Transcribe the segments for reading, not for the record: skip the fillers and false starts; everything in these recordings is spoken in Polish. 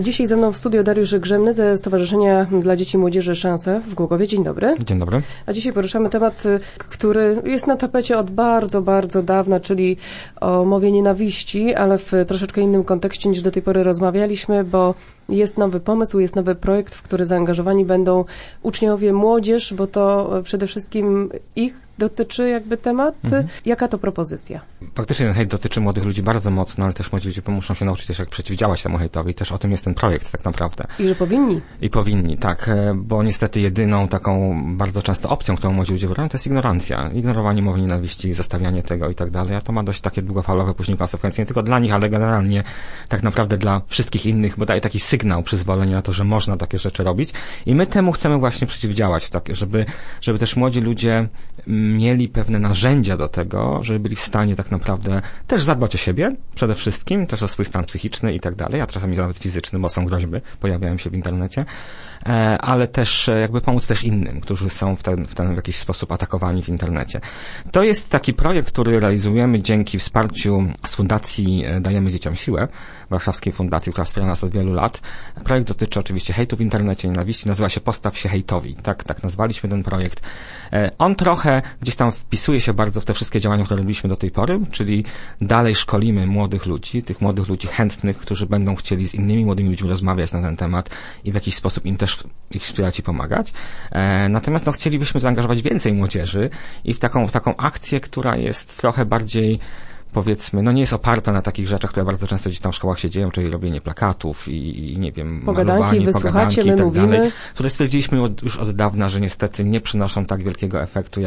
Dzisiaj ze mną w studio Dariusz Grzemny ze Stowarzyszenia dla Dzieci i Młodzieży Szanse w Głogowie. Dzień dobry. Dzień dobry. A dzisiaj poruszamy temat, który jest na tapecie od bardzo, bardzo dawna, czyli o mowie nienawiści, ale w troszeczkę innym kontekście niż do tej pory rozmawialiśmy, bo jest nowy pomysł, jest nowy projekt, w który zaangażowani będą uczniowie, młodzież, bo to przede wszystkim ich dotyczy jakby temat. Jaka to propozycja? Faktycznie ten hejt dotyczy młodych ludzi bardzo mocno, ale też młodzi ludzie muszą się nauczyć też, jak przeciwdziałać temu hejtowi. Też o tym jest ten projekt tak naprawdę. I że powinni. I powinni, tak. Bo niestety jedyną taką bardzo często opcją, którą młodzi ludzie wybierają, to jest ignorancja. Ignorowanie mowy nienawiści, zostawianie tego i tak dalej. A to ma dość takie długofalowe później konsekwencje. Nie tylko dla nich, ale generalnie tak naprawdę dla wszystkich innych, bo daje taki sygnał, przyzwolenie na to, że można takie rzeczy robić. I my temu chcemy właśnie przeciwdziałać, tak, żeby też młodzi ludzie mieli pewne narzędzia do tego, żeby byli w stanie tak naprawdę też zadbać o siebie, przede wszystkim, też o swój stan psychiczny i tak dalej, a czasami nawet fizyczny, bo są groźby, pojawiają się w internecie, ale też jakby pomóc też innym, którzy są w jakiś sposób atakowani w internecie. To jest taki projekt, który realizujemy dzięki wsparciu z Fundacji Dajemy Dzieciom Siłę, warszawskiej fundacji, która wspiera nas od wielu lat. Projekt dotyczy oczywiście hejtu w internecie, nienawiści, nazywa się Postaw się hejtowi. Tak nazwaliśmy ten projekt. On trochę gdzieś tam wpisuje się bardzo w te wszystkie działania, które robiliśmy do tej pory, czyli dalej szkolimy młodych ludzi, tych młodych ludzi chętnych, którzy będą chcieli z innymi młodymi ludźmi rozmawiać na ten temat i w jakiś sposób im też ich wspierać i pomagać. Natomiast chcielibyśmy zaangażować więcej młodzieży i w taką akcję, która jest trochę bardziej, powiedzmy, nie jest oparta na takich rzeczach, które bardzo często gdzieś tam w szkołach się dzieją, czyli robienie plakatów i nie wiem, malowanie, pogadanki i tak dalej, które stwierdziliśmy już od dawna, że niestety nie przynoszą tak wielkiego efektu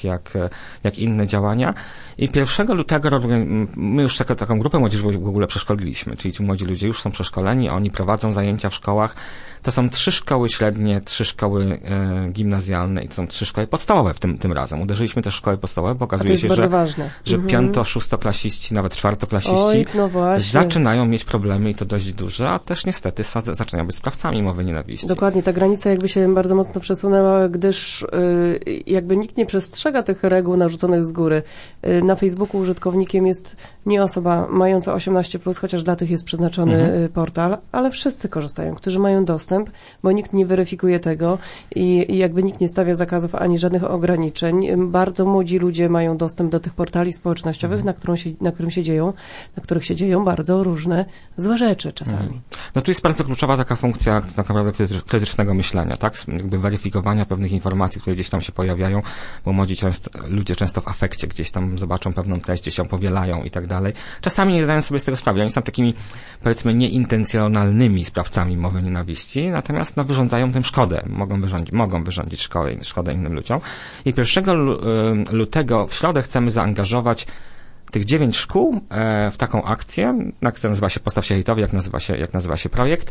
jak inne działania. I 1 lutego my już taką grupę młodzieży w ogóle przeszkoliliśmy, czyli ci młodzi ludzie już są przeszkoleni, oni prowadzą zajęcia w szkołach. To są 3 szkoły średnie, 3 szkoły gimnazjalne i to są 3 szkoły podstawowe tym razem. Uderzyliśmy też w szkoły podstawowe, bo okazuje się, że 5-6-klasiści, nawet 4-klasiści zaczynają mieć problemy i to dość duże, a też niestety zaczynają być sprawcami mowy nienawiści. Dokładnie, ta granica jakby się bardzo mocno przesunęła, gdyż jakby nikt nie przestrzega tych reguł narzuconych z góry. Na Facebooku użytkownikiem jest nie osoba mająca 18+, chociaż dla tych jest przeznaczony portal, ale wszyscy korzystają, którzy mają dostęp, bo nikt nie weryfikuje tego i jakby nikt nie stawia zakazów ani żadnych ograniczeń. Bardzo młodzi ludzie mają dostęp do tych portali społecznościowych, na których się dzieją bardzo różne złe rzeczy czasami. Tu jest bardzo kluczowa taka funkcja tak naprawdę krytycznego myślenia, tak? Jakby weryfikowania pewnych informacji, które gdzieś tam się pojawiają, bo młodzi ludzie często w afekcie gdzieś tam zobaczą pewną treść, gdzieś ją powielają i tak dalej. Czasami nie zdają sobie z tego sprawy. Oni są takimi, powiedzmy, nieintencjonalnymi sprawcami mowy nienawiści, natomiast wyrządzają tym szkodę. Mogą wyrządzić szkodę innym ludziom. I 1 lutego w środę chcemy zaangażować tych 9 szkół w taką akcję, akcja nazywa się Postaw się hejtowi, jak nazywa się projekt,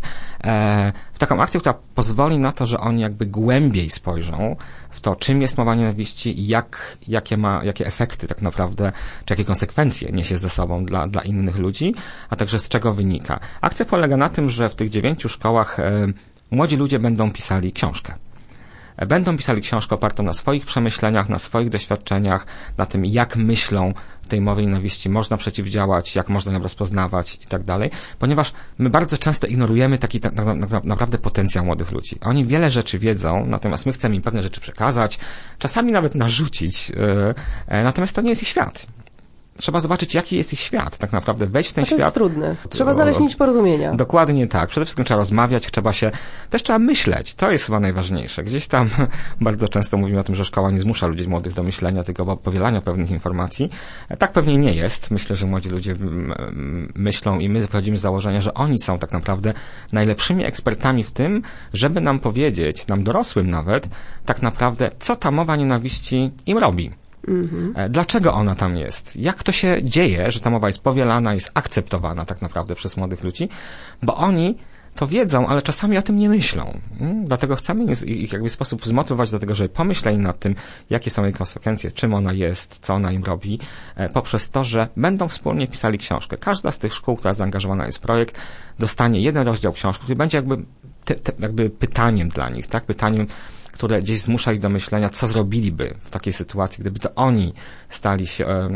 w taką akcję, która pozwoli na to, że oni jakby głębiej spojrzą w to, czym jest mowa nienawiści i jakie efekty tak naprawdę, czy jakie konsekwencje niesie ze sobą dla innych ludzi, a także z czego wynika. Akcja polega na tym, że w tych 9 szkołach młodzi ludzie będą pisali książkę. Będą pisali książkę opartą na swoich przemyśleniach, na swoich doświadczeniach, na tym, jak myślą tej mowie nienawiści można przeciwdziałać, jak można ją rozpoznawać i tak dalej, ponieważ my bardzo często ignorujemy taki naprawdę potencjał młodych ludzi. Oni wiele rzeczy wiedzą, natomiast my chcemy im pewne rzeczy przekazać, czasami nawet narzucić, natomiast to nie jest ich świat. Trzeba zobaczyć, jaki jest ich świat, tak naprawdę wejść w ten świat. To jest trudne. Trzeba znaleźć nić porozumienia. Dokładnie tak. Przede wszystkim trzeba rozmawiać, trzeba myśleć. To jest chyba najważniejsze. Gdzieś tam bardzo często mówimy o tym, że szkoła nie zmusza ludzi młodych do myślenia, tylko powielania pewnych informacji. Tak pewnie nie jest. Myślę, że młodzi ludzie myślą i my wychodzimy z założenia, że oni są tak naprawdę najlepszymi ekspertami w tym, żeby nam powiedzieć, nam dorosłym nawet, tak naprawdę, co ta mowa nienawiści im robi. Dlaczego ona tam jest? Jak to się dzieje, że ta mowa jest powielana, jest akceptowana tak naprawdę przez młodych ludzi? Bo oni to wiedzą, ale czasami o tym nie myślą. Dlatego chcemy ich w jakiś sposób zmotywować do tego, żeby pomyśleli nad tym, jakie są jej konsekwencje, czym ona jest, co ona im robi, poprzez to, że będą wspólnie pisali książkę. Każda z tych szkół, która zaangażowana jest w projekt, dostanie jeden rozdział książki, który będzie jakby pytaniem dla nich, tak? Pytaniem, które gdzieś zmusza ich do myślenia, co zrobiliby w takiej sytuacji, gdyby to oni stali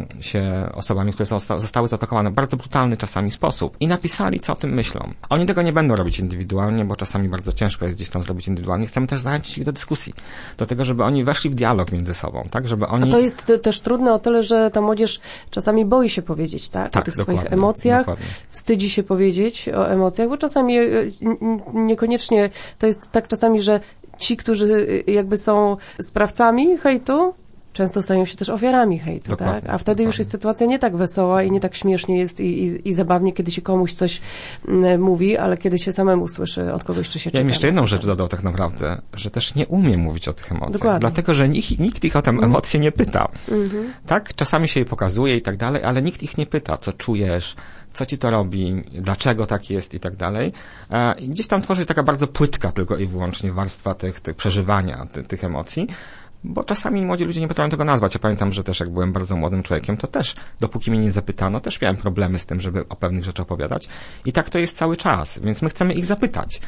się osobami, które zostały zaatakowane w bardzo brutalny czasami sposób i napisali, co o tym myślą. Oni tego nie będą robić indywidualnie, bo czasami bardzo ciężko jest gdzieś tam zrobić indywidualnie. Chcemy też zachęcić ich do dyskusji, do tego, żeby oni weszli w dialog między sobą, tak, żeby oni... A to jest też trudne o tyle, że ta młodzież czasami boi się powiedzieć, tak? O tych swoich emocjach, wstydzi się powiedzieć o emocjach, bo czasami niekoniecznie to jest tak czasami, że ci, którzy jakby są sprawcami hejtu, często stają się też ofiarami hejtu, tak? A wtedy już jest sytuacja nie tak wesoła i nie tak śmiesznie jest i zabawnie, kiedy się komuś coś mówi, ale kiedy się samemu słyszy od kogoś, czy się czyta. Ja bym jeszcze jedną rzecz dodał tak naprawdę, że też nie umie mówić o tych emocjach. Dokładnie. Dlatego, że nikt ich o tę emocję nie pyta. Tak? Czasami się je pokazuje i tak dalej, ale nikt ich nie pyta, co czujesz, co ci to robi, dlaczego tak jest i tak dalej. I gdzieś tam tworzy taka bardzo płytka tylko i wyłącznie warstwa tych przeżywania, tych emocji. Bo czasami młodzi ludzie nie potrafią tego nazwać. Ja pamiętam, że też jak byłem bardzo młodym człowiekiem, to też, dopóki mnie nie zapytano, też miałem problemy z tym, żeby o pewnych rzeczach opowiadać. I tak to jest cały czas. Więc my chcemy ich zapytać,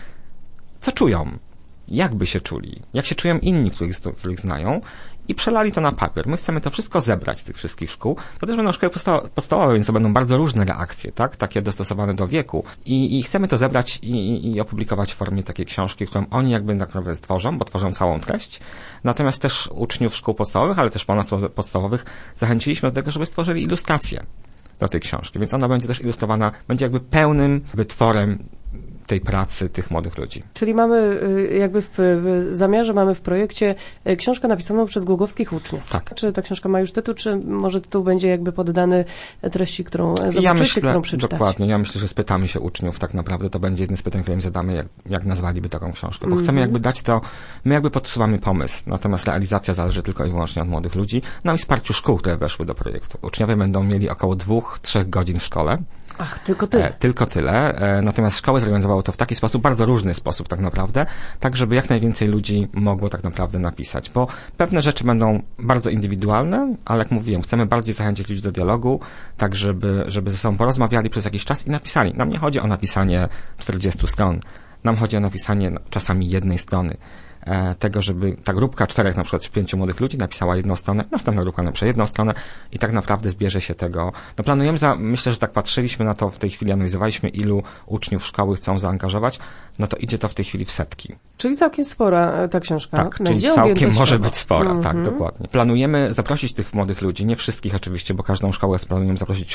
co czują, jak by się czuli, jak się czują inni, których znają i przelali to na papier. My chcemy to wszystko zebrać z tych wszystkich szkół. To też będą szkoły podstawowe, więc to będą bardzo różne reakcje, tak? Takie dostosowane do wieku. I chcemy to zebrać i opublikować w formie takiej książki, którą oni jakby tak naprawdę stworzą, bo tworzą całą treść. Natomiast też uczniów szkół podstawowych, ale też ponadpodstawowych zachęciliśmy do tego, żeby stworzyli ilustrację do tej książki. Więc ona będzie też ilustrowana, będzie jakby pełnym wytworem tej pracy tych młodych ludzi. Czyli mamy jakby w zamiarze, mamy w projekcie książkę napisaną przez głogowskich uczniów. Tak. Czy ta książka ma już tytuł, czy może tytuł będzie jakby poddany treści, którą zobaczycie, którą przeczytacie? Dokładnie. Ja myślę, że spytamy się uczniów tak naprawdę. To będzie jedno z pytań, które im zadamy, jak nazwaliby taką książkę. Bo chcemy jakby dać to, my jakby podsuwamy pomysł, natomiast realizacja zależy tylko i wyłącznie od młodych ludzi. No i wsparciu szkół, które weszły do projektu. Uczniowie będą mieli około 2-3 godzin w szkole. Ach, tylko tyle. Tylko tyle. Natomiast szkoły zorganizowały to w taki sposób, bardzo różny sposób tak naprawdę, tak żeby jak najwięcej ludzi mogło tak naprawdę napisać. Bo pewne rzeczy będą bardzo indywidualne, ale jak mówiłem, chcemy bardziej zachęcić ludzi do dialogu, tak żeby ze sobą porozmawiali przez jakiś czas i napisali. Nam nie chodzi o napisanie 40 stron. Nam chodzi o napisanie czasami jednej strony. Tego, żeby ta grupka 4, na przykład 5 młodych ludzi napisała jedną stronę, następna grupka napisze jedną stronę i tak naprawdę zbierze się tego. No planujemy, myślę, że tak patrzyliśmy na to w tej chwili, analizowaliśmy, ilu uczniów szkoły chcą zaangażować, no to idzie to w tej chwili w setki. Czyli całkiem spora ta książka. Tak, czyli całkiem może być spora, tak, dokładnie. Planujemy zaprosić tych młodych ludzi, nie wszystkich oczywiście, bo każdą szkołę planujemy zaprosić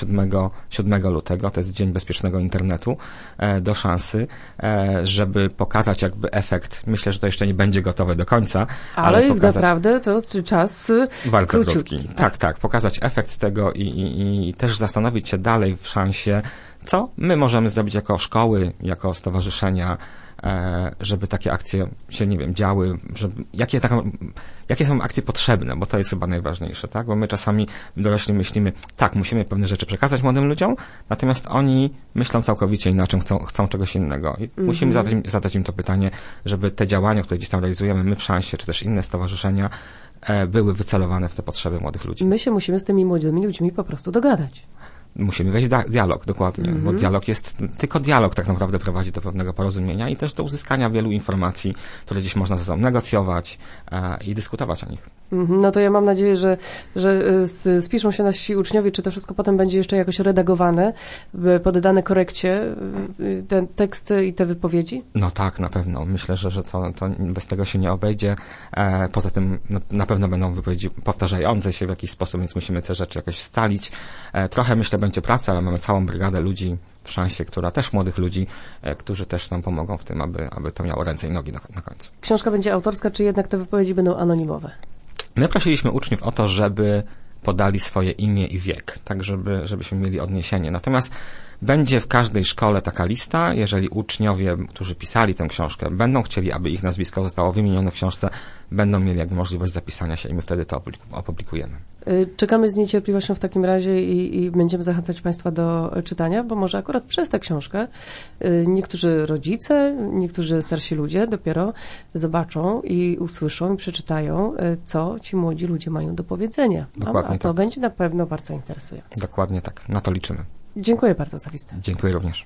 7 lutego, to jest Dzień Bezpiecznego Internetu, do szansy, żeby pokazać jakby efekt. Myślę, że to jeszcze nie będzie gotowe do końca. Ale pokazać... naprawdę to czas bardzo krótki. Tak, pokazać efekt tego i też zastanowić się dalej w szansie, co my możemy zrobić jako szkoły, jako stowarzyszenia, żeby takie akcje się, nie wiem, działy, jakie są akcje potrzebne, bo to jest chyba najważniejsze, tak? Bo my czasami dorośli myślimy, tak, musimy pewne rzeczy przekazać młodym ludziom, natomiast oni myślą całkowicie inaczej, chcą czegoś innego. I musimy zadać im to pytanie, żeby te działania, które gdzieś tam realizujemy, my w szansie, czy też inne stowarzyszenia, były wycelowane w te potrzeby młodych ludzi. My się musimy z tymi młodymi ludźmi po prostu dogadać. Musimy wejść w dialog, dokładnie, bo tylko dialog tak naprawdę prowadzi do pewnego porozumienia i też do uzyskania wielu informacji, które gdzieś można ze sobą negocjować i dyskutować o nich. No to ja mam nadzieję, że spiszą się nasi uczniowie, czy to wszystko potem będzie jeszcze jakoś redagowane, poddane korekcie, te teksty i te wypowiedzi? No tak, na pewno. Myślę, że to bez tego się nie obejdzie. Poza tym na pewno będą wypowiedzi powtarzające się w jakiś sposób, więc musimy te rzeczy jakoś ustalić. Trochę myślę będzie pracy, ale mamy całą brygadę ludzi w szansie, która też młodych ludzi, którzy też nam pomogą w tym, aby to miało ręce i nogi na końcu. Książka będzie autorska, czy jednak te wypowiedzi będą anonimowe? My prosiliśmy uczniów o to, żeby podali swoje imię i wiek, tak żebyśmy mieli odniesienie. Natomiast będzie w każdej szkole taka lista, jeżeli uczniowie, którzy pisali tę książkę, będą chcieli, aby ich nazwisko zostało wymienione w książce, będą mieli jakby możliwość zapisania się i my wtedy to opublikujemy. Czekamy z niecierpliwością w takim razie i będziemy zachęcać Państwa do czytania, bo może akurat przez tę książkę niektórzy rodzice, niektórzy starsi ludzie dopiero zobaczą i usłyszą i przeczytają, co ci młodzi ludzie mają do powiedzenia. Dokładnie a to będzie na pewno bardzo interesujące. Dokładnie tak. Na to liczymy. Dziękuję bardzo za wizytę. Dziękuję również.